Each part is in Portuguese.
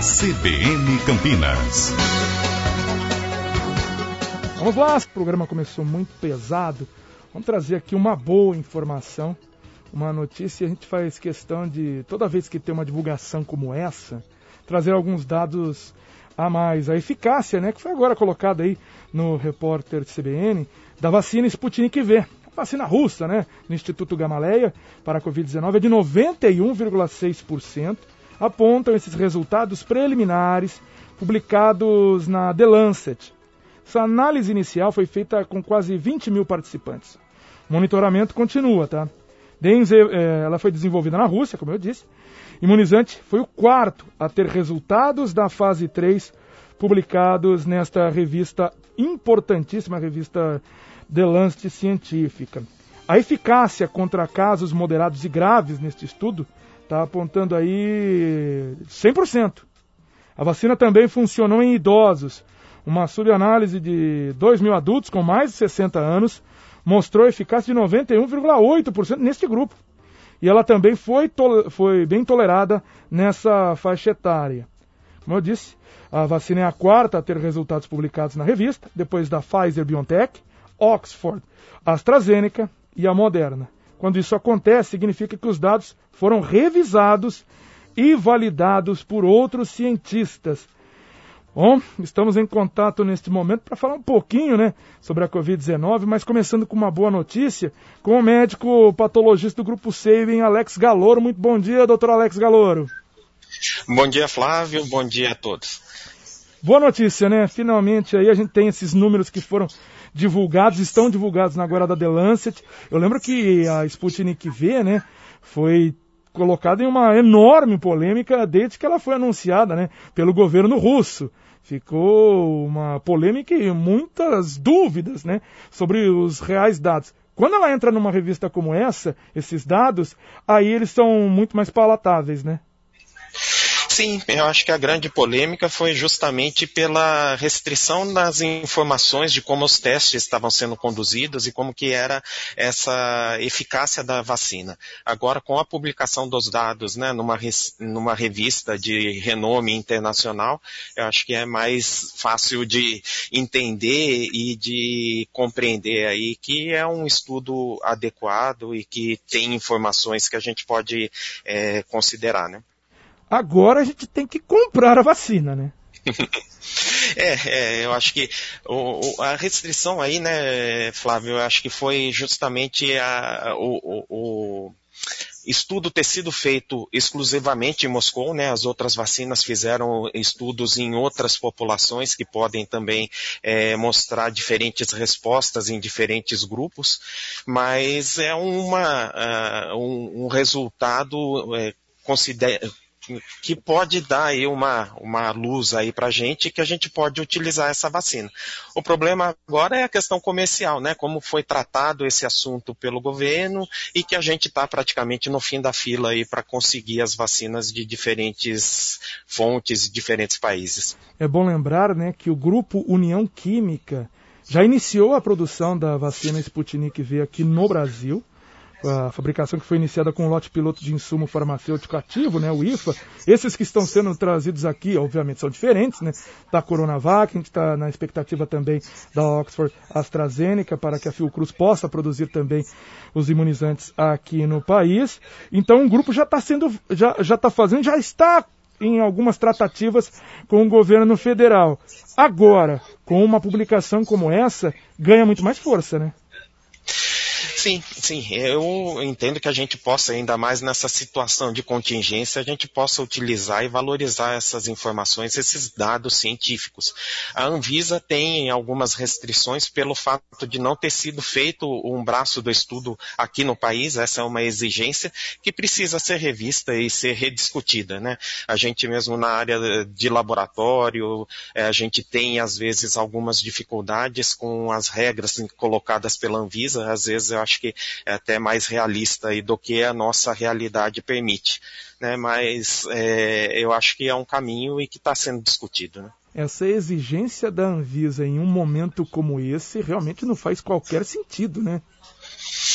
CBN Campinas. Vamos lá, o programa começou muito pesado. Vamos trazer aqui uma boa informação, uma notícia. A gente faz questão de, toda vez que tem uma divulgação como essa, trazer alguns dados a mais. A eficácia, né, que foi agora colocada aí no repórter de CBN, da vacina Sputnik V. A vacina russa, né, no Instituto Gamaleya para a Covid-19 é de 91,6%. Apontam esses resultados preliminares publicados na The Lancet. Essa análise inicial foi feita com quase 20 mil participantes. O monitoramento continua, tá? Ela foi desenvolvida na Rússia, como eu disse. Imunizante foi o quarto a ter resultados da fase 3 publicados nesta revista importantíssima, revista The Lancet Científica. A eficácia contra casos moderados e graves neste estudo está apontando aí 100%. A vacina também funcionou em idosos. Uma subanálise de 2 mil adultos com mais de 60 anos mostrou eficácia de 91,8% neste grupo. E ela também foi bem tolerada nessa faixa etária. Como eu disse, a vacina é a quarta a ter resultados publicados na revista, depois da Pfizer-BioNTech, Oxford, AstraZeneca e a Moderna. Quando isso acontece, significa que os dados foram revisados e validados por outros cientistas. Bom, estamos em contato neste momento para falar um pouquinho, né, sobre a Covid-19, mas começando com uma boa notícia, com o médico patologista do Grupo Saving, Alex Galoro. Muito bom dia, doutor Alex Galoro. Bom dia, Flávio. Bom dia a todos. Boa notícia, né? Finalmente aí a gente tem esses números que foram divulgados, estão divulgados agora da The Lancet. Eu lembro que a Sputnik V, né, foi colocada em uma enorme polêmica desde que ela foi anunciada, né, pelo governo russo. Ficou uma polêmica e muitas dúvidas, né, sobre os reais dados. Quando ela entra numa revista como essa, esses dados, aí eles são muito mais palatáveis, né? Sim, eu acho que a grande polêmica foi justamente pela restrição das informações de como os testes estavam sendo conduzidos e como que era essa eficácia da vacina. Agora, com a publicação dos dados, né, numa revista de renome internacional, eu acho que é mais fácil de entender e de compreender aí que é um estudo adequado e que tem informações que a gente pode considerar, né? Agora a gente tem que comprar a vacina, né? Eu acho que a restrição aí, né, Flávio, eu acho que foi justamente o estudo ter sido feito exclusivamente em Moscou, né? As outras vacinas fizeram estudos em outras populações que podem também mostrar diferentes respostas em diferentes grupos, mas é um resultado que pode dar aí uma luz aí pra gente, que a gente pode utilizar essa vacina. O problema agora é a questão comercial, né? Como foi tratado esse assunto pelo governo e que a gente está praticamente no fim da fila aí para conseguir as vacinas de diferentes fontes, diferentes países. É bom lembrar, né, que o grupo União Química já iniciou a produção da vacina Sputnik V aqui no Brasil. A fabricação que foi iniciada com o lote piloto de insumo farmacêutico ativo, né, o IFA. Esses que estão sendo trazidos aqui, obviamente, são diferentes, né, da Coronavac. A gente está na expectativa também da Oxford AstraZeneca para que a Fiocruz possa produzir também os imunizantes aqui no país. Então o grupo já está em algumas tratativas com o governo federal. Agora, com uma publicação como essa, ganha muito mais força, né? Sim, eu entendo que a gente possa, ainda mais nessa situação de contingência, a gente possa utilizar e valorizar essas informações, esses dados científicos. A Anvisa tem algumas restrições pelo fato de não ter sido feito um braço do estudo aqui no país. Essa é uma exigência que precisa ser revista e ser rediscutida, né? A gente mesmo na área de laboratório, a gente tem às vezes algumas dificuldades com as regras colocadas pela Anvisa. Às vezes eu acho que é até mais realista aí do que a nossa realidade permite, né? Mas eu acho que é um caminho e que está sendo discutido, né? Essa exigência da Anvisa em um momento como esse realmente não faz qualquer sentido, né?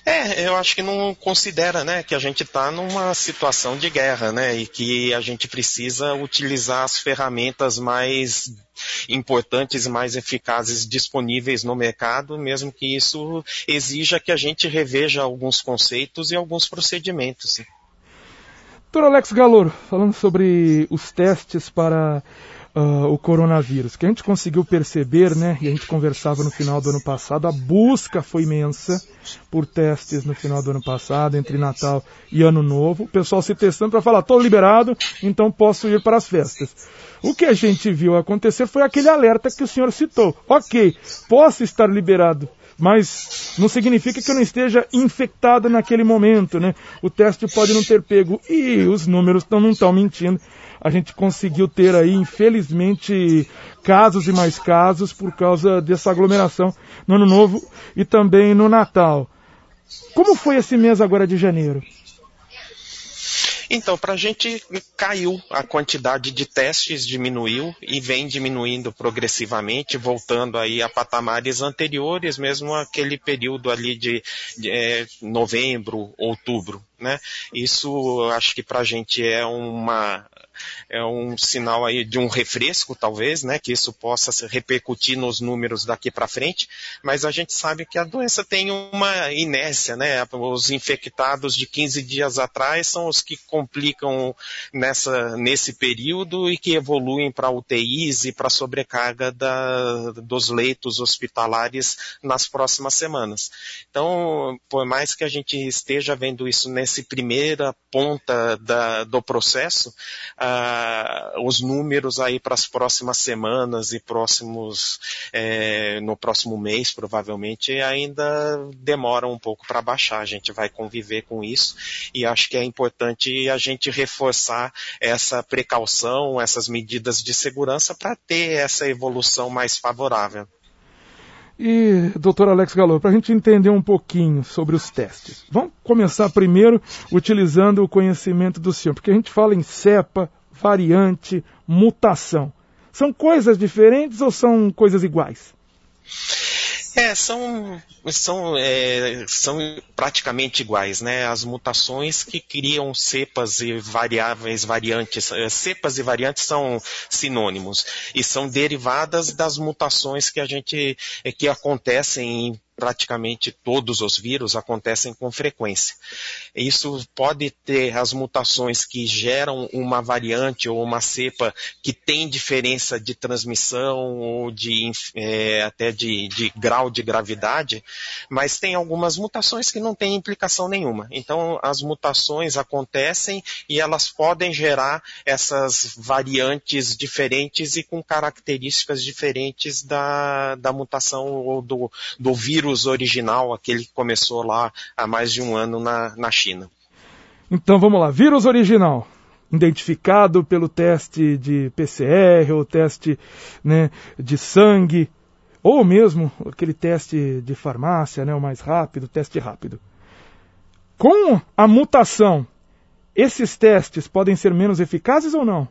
Eu acho que não considera, né, que a gente está numa situação de guerra, né, e que a gente precisa utilizar as ferramentas mais importantes e mais eficazes disponíveis no mercado, mesmo que isso exija que a gente reveja alguns conceitos e alguns procedimentos. Dr. Alex Galor, falando sobre os testes para o coronavírus, que a gente conseguiu perceber, né, e a gente conversava no final do ano passado, a busca foi imensa por testes no final do ano passado, entre Natal e Ano Novo, o pessoal se testando para falar, estou liberado, então posso ir para as festas. O que a gente viu acontecer foi aquele alerta que o senhor citou. Ok, posso estar liberado, mas não significa que eu não esteja infectado naquele momento, né? O teste pode não ter pego e os números não estão mentindo. A gente conseguiu ter aí, infelizmente, casos e mais casos por causa dessa aglomeração no Ano Novo e também no Natal. Como foi esse mês agora de janeiro? Então, para a gente caiu a quantidade de testes, diminuiu e vem diminuindo progressivamente, voltando aí a patamares anteriores, mesmo aquele período ali de novembro, outubro, né? Isso acho que para a gente é um sinal aí de um refresco, talvez, né, que isso possa se repercutir nos números daqui para frente, mas a gente sabe que a doença tem uma inércia, né, os infectados de 15 dias atrás são os que complicam nesse período e que evoluem para UTIs e para sobrecarga dos leitos hospitalares nas próximas semanas. Então, por mais que a gente esteja vendo isso nessa primeira ponta do processo, os números aí para as próximas semanas e no próximo mês, provavelmente, ainda demoram um pouco para baixar. A gente vai conviver com isso e acho que é importante a gente reforçar essa precaução, essas medidas de segurança para ter essa evolução mais favorável. E, doutor Alex Galor, para a gente entender um pouquinho sobre os testes, vamos começar primeiro utilizando o conhecimento do senhor, porque a gente fala em cepa, variante, mutação. São coisas diferentes ou são coisas iguais? São praticamente iguais, né? As mutações que criam cepas e variantes. Cepas e variantes são sinônimos e são derivadas das mutações que acontecem em praticamente todos os vírus acontecem com frequência. Isso pode ter as mutações que geram uma variante ou uma cepa que tem diferença de transmissão ou até de grau de gravidade, mas tem algumas mutações que não têm implicação nenhuma. Então, as mutações acontecem e elas podem gerar essas variantes diferentes e com características diferentes da mutação ou do vírus original, aquele que começou lá há mais de um ano na China. Então vamos lá, vírus original, identificado pelo teste de PCR ou teste, né, de sangue, ou mesmo aquele teste de farmácia, né, o mais rápido, teste rápido. Com a mutação, esses testes podem ser menos eficazes ou não?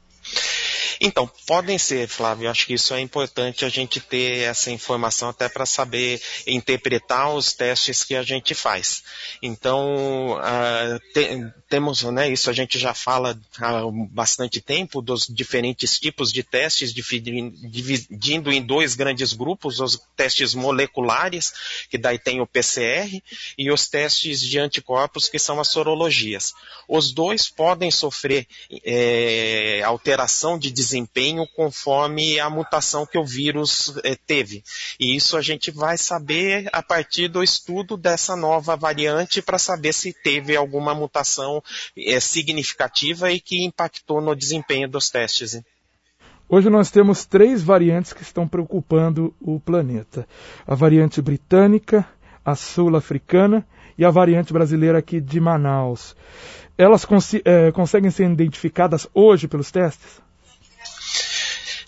Então, podem ser, Flávio, acho que isso é importante a gente ter essa informação até para saber interpretar os testes que a gente faz. Então, temos, né, isso a gente já fala há bastante tempo, dos diferentes tipos de testes, dividindo em dois grandes grupos, os testes moleculares, que daí tem o PCR, e os testes de anticorpos, que são as sorologias. Os dois podem sofrer alteração de desempenho conforme a mutação que o vírus teve. E isso a gente vai saber a partir do estudo dessa nova variante para saber se teve alguma mutação significativa e que impactou no desempenho dos testes. Hein? Hoje nós temos 3 variantes que estão preocupando o planeta. A variante britânica, a sul-africana e a variante brasileira aqui de Manaus. Elas conseguem ser identificadas hoje pelos testes?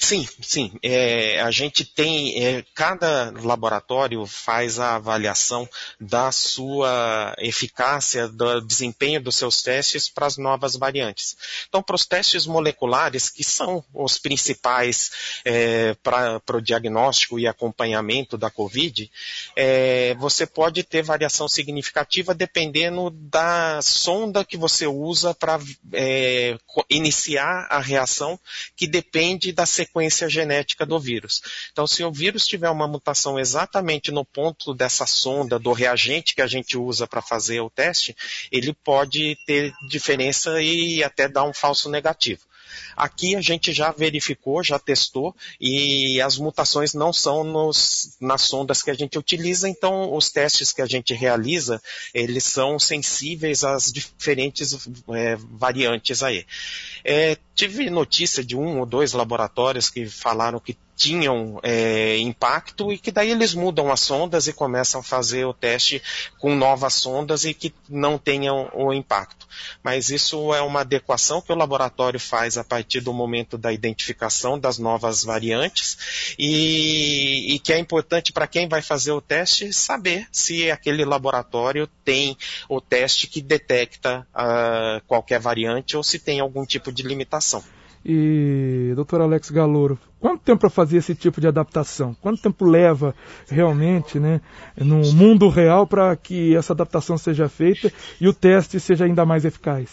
Sim. A gente tem, cada laboratório faz a avaliação da sua eficácia, do desempenho dos seus testes para as novas variantes. Então, para os testes moleculares, que são os principais para o diagnóstico e acompanhamento da COVID, você pode ter variação significativa dependendo da sonda que você usa para iniciar a reação, que depende da sequência genética do vírus. Então, se o vírus tiver uma mutação exatamente no ponto dessa sonda, do reagente que a gente usa para fazer o teste, ele pode ter diferença e até dar um falso negativo. Aqui a gente já verificou, já testou, e as mutações não são nas sondas que a gente utiliza, então os testes que a gente realiza, eles são sensíveis às diferentes variantes aí. Tive notícia de 1 ou 2 laboratórios que falaram que tinham impacto e que daí eles mudam as sondas e começam a fazer o teste com novas sondas e que não tenham o impacto. Mas isso é uma adequação que o laboratório faz a partir do momento da identificação das novas variantes e que é importante para quem vai fazer o teste saber se aquele laboratório tem o teste que detecta qualquer variante ou se tem algum tipo de limitação. E, Dr. Alex Galouro, quanto tempo para fazer esse tipo de adaptação? Quanto tempo leva realmente, né, no mundo real para que essa adaptação seja feita e o teste seja ainda mais eficaz?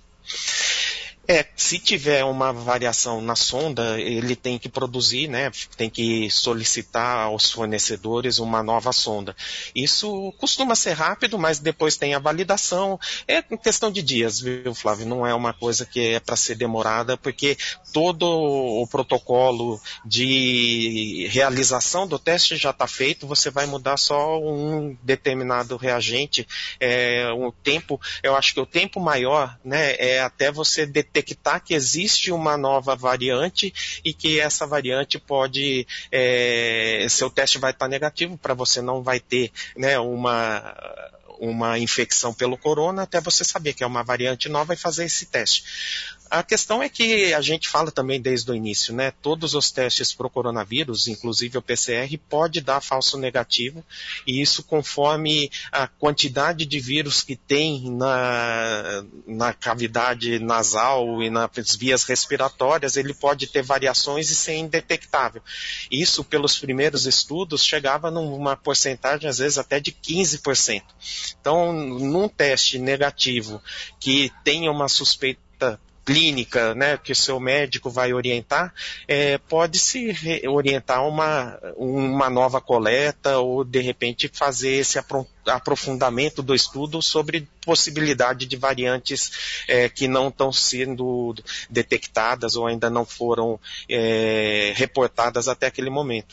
Se tiver uma variação na sonda, ele tem que produzir, né, tem que solicitar aos fornecedores uma nova sonda. Isso costuma ser rápido, mas depois tem a validação. É questão de dias, viu, Flávio? Não é uma coisa que é para ser demorada, porque todo o protocolo de realização do teste já está feito, você vai mudar só um determinado reagente. O tempo, eu acho que o tempo maior, né, é até você detectar que existe uma nova variante e que essa variante pode, seu teste vai estar negativo, para você não vai ter, né, uma infecção pelo corona, até você saber que é uma variante nova e fazer esse teste. A questão é que a gente fala também desde o início, né? Todos os testes para o coronavírus, inclusive o PCR, pode dar falso negativo, e isso conforme a quantidade de vírus que tem na cavidade nasal e nas vias respiratórias, ele pode ter variações e ser indetectável. Isso, pelos primeiros estudos, chegava numa porcentagem, às vezes, até de 15%. Então, num teste negativo que tenha uma suspeita clínica, né, que o seu médico vai orientar, pode-se orientar uma nova coleta ou, de repente, fazer esse aprofundamento do estudo sobre possibilidade de variantes que não estão sendo detectadas ou ainda não foram reportadas até aquele momento.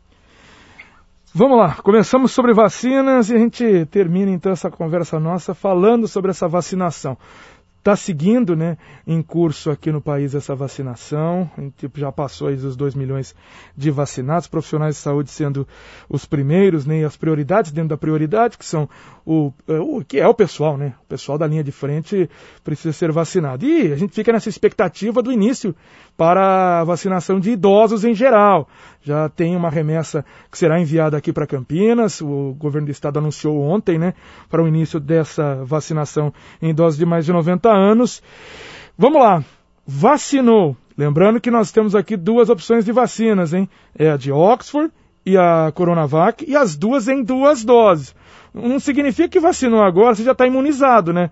Vamos lá, começamos sobre vacinas e a gente termina então essa conversa nossa falando sobre essa vacinação. Está seguindo, né, em curso aqui no país essa vacinação, já passou aí os 2 milhões de vacinados, profissionais de saúde sendo os primeiros, né, e as prioridades dentro da prioridade, que são que é o pessoal, né, o pessoal da linha de frente precisa ser vacinado. E a gente fica nessa expectativa do início para a vacinação de idosos em geral. Já tem uma remessa que será enviada aqui para Campinas, o governo do estado anunciou ontem, né, para o início dessa vacinação em idosos de mais de 90 anos. Vamos lá, vacinou. Lembrando que nós temos aqui 2 opções de vacinas, hein? É a de Oxford e a Coronavac, e as duas em 2 doses. Não significa que vacinou agora, você já está imunizado, né?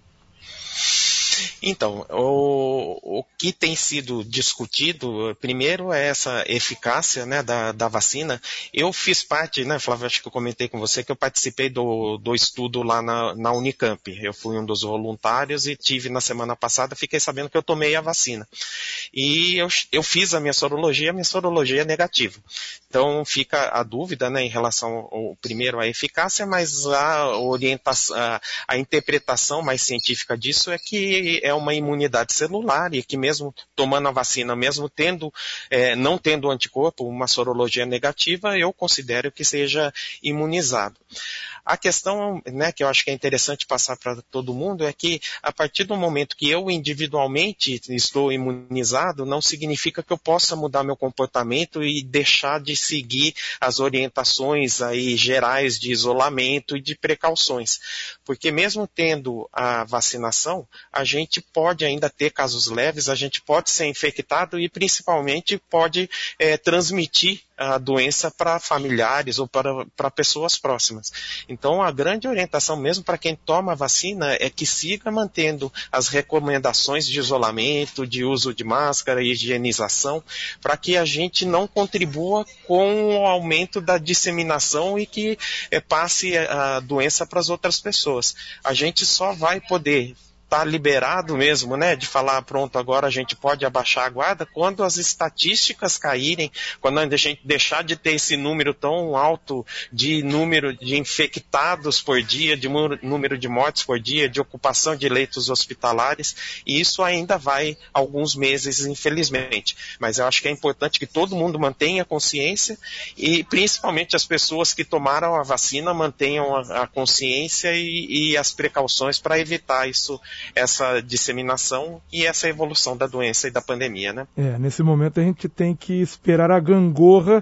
Então, o que tem sido discutido, primeiro, é essa eficácia, né, da vacina. Eu fiz parte, né, Flávio, acho que eu comentei com você que eu participei do estudo lá na Unicamp. Eu fui um dos voluntários e tive na semana passada, fiquei sabendo que eu tomei a vacina. E eu fiz a minha sorologia é negativa. Então fica a dúvida, né, em relação primeiro à eficácia, mas a orientação, a interpretação mais científica disso é que é uma imunidade celular e que mesmo tomando a vacina, mesmo não tendo anticorpo, uma sorologia negativa, eu considero que seja imunizado. A questão, né, que eu acho que é interessante passar para todo mundo é que a partir do momento que eu individualmente estou imunizado, não significa que eu possa mudar meu comportamento e deixar de seguir as orientações aí gerais de isolamento e de precauções. Porque mesmo tendo a vacinação, a gente pode ainda ter casos leves, a gente pode ser infectado e principalmente pode transmitir a doença para familiares ou para pessoas próximas. Então, a grande orientação mesmo para quem toma a vacina é que siga mantendo as recomendações de isolamento, de uso de máscara e higienização, para que a gente não contribua com o aumento da disseminação e que passe a doença para as outras pessoas. A gente só vai poder tá liberado mesmo, né, de falar, pronto, agora a gente pode abaixar a guarda, quando as estatísticas caírem, quando a gente deixar de ter esse número tão alto de número de infectados por dia, de número de mortes por dia, de ocupação de leitos hospitalares, e isso ainda vai alguns meses, infelizmente. Mas eu acho que é importante que todo mundo mantenha a consciência e principalmente as pessoas que tomaram a vacina mantenham a consciência e as precauções para evitar isso, essa disseminação e essa evolução da doença e da pandemia, né? Nesse momento a gente tem que esperar a gangorra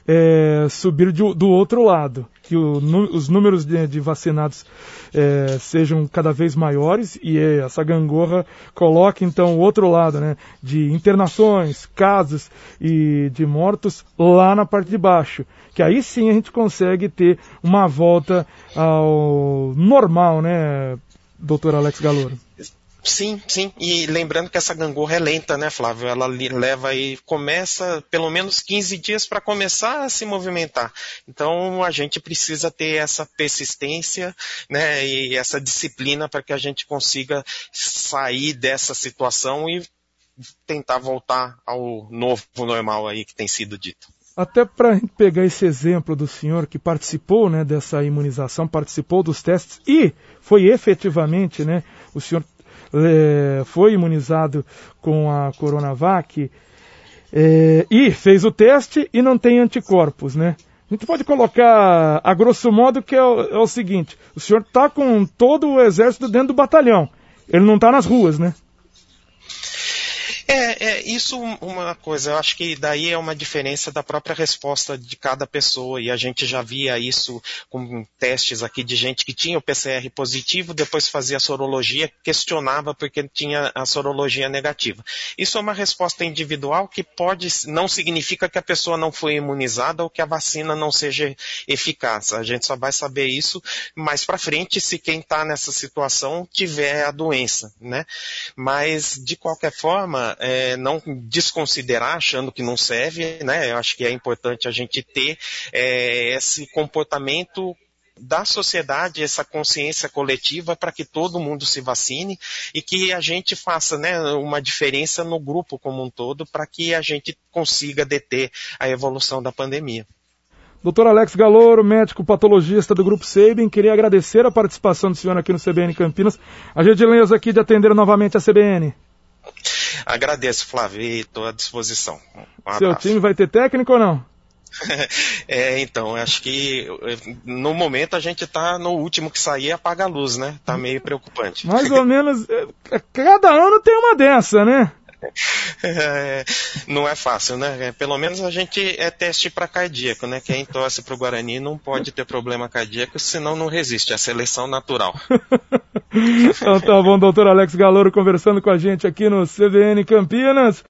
subir do outro lado, que os números de vacinados sejam cada vez maiores e essa gangorra coloque então o outro lado, né, de internações, casos e de mortos lá na parte de baixo, que aí sim a gente consegue ter uma volta ao normal, né, doutor Alex Galloro? Sim, e lembrando que essa gangorra é lenta, né, Flávio? Ela leva aí, começa pelo menos 15 dias para começar a se movimentar. Então a gente precisa ter essa persistência, né, e essa disciplina para que a gente consiga sair dessa situação e tentar voltar ao novo normal aí que tem sido dito. Até para a gente pegar esse exemplo do senhor que participou, né, dessa imunização, participou dos testes e foi efetivamente, né, o senhor foi imunizado com a Coronavac e fez o teste e não tem anticorpos, né? A gente pode colocar, a grosso modo, que é o seguinte, o senhor está com todo o exército dentro do batalhão, ele não está nas ruas, né? Isso uma coisa, eu acho que daí é uma diferença da própria resposta de cada pessoa, e a gente já via isso com testes aqui de gente que tinha o PCR positivo, depois fazia a sorologia, questionava porque tinha a sorologia negativa. Isso é uma resposta individual que não significa que a pessoa não foi imunizada ou que a vacina não seja eficaz. A gente só vai saber isso mais para frente se quem está nessa situação tiver a doença, né? Mas, de qualquer forma, não desconsiderar achando que não serve, né? Eu acho que é importante a gente ter esse comportamento da sociedade, essa consciência coletiva para que todo mundo se vacine e que a gente faça, né, uma diferença no grupo como um todo para que a gente consiga deter a evolução da pandemia. Dr. Alex Galloro, médico patologista do Grupo Sabin, queria agradecer a participação do senhor aqui no CBN Campinas. A gentileza aqui de atender novamente a CBN. Agradeço, Flávio, e estou à disposição. Seu time vai ter técnico ou não? Então, acho que no momento a gente está no último que sair apaga a luz, né? Tá meio preocupante. Mais ou menos, cada ano tem uma dessa, né? Não é fácil, né? Pelo menos a gente é teste para cardíaco, né? Quem torce para o Guarani não pode ter problema cardíaco, senão não resiste, é seleção natural. Então tá bom, doutor Alex Galloro conversando com a gente aqui no CBN Campinas.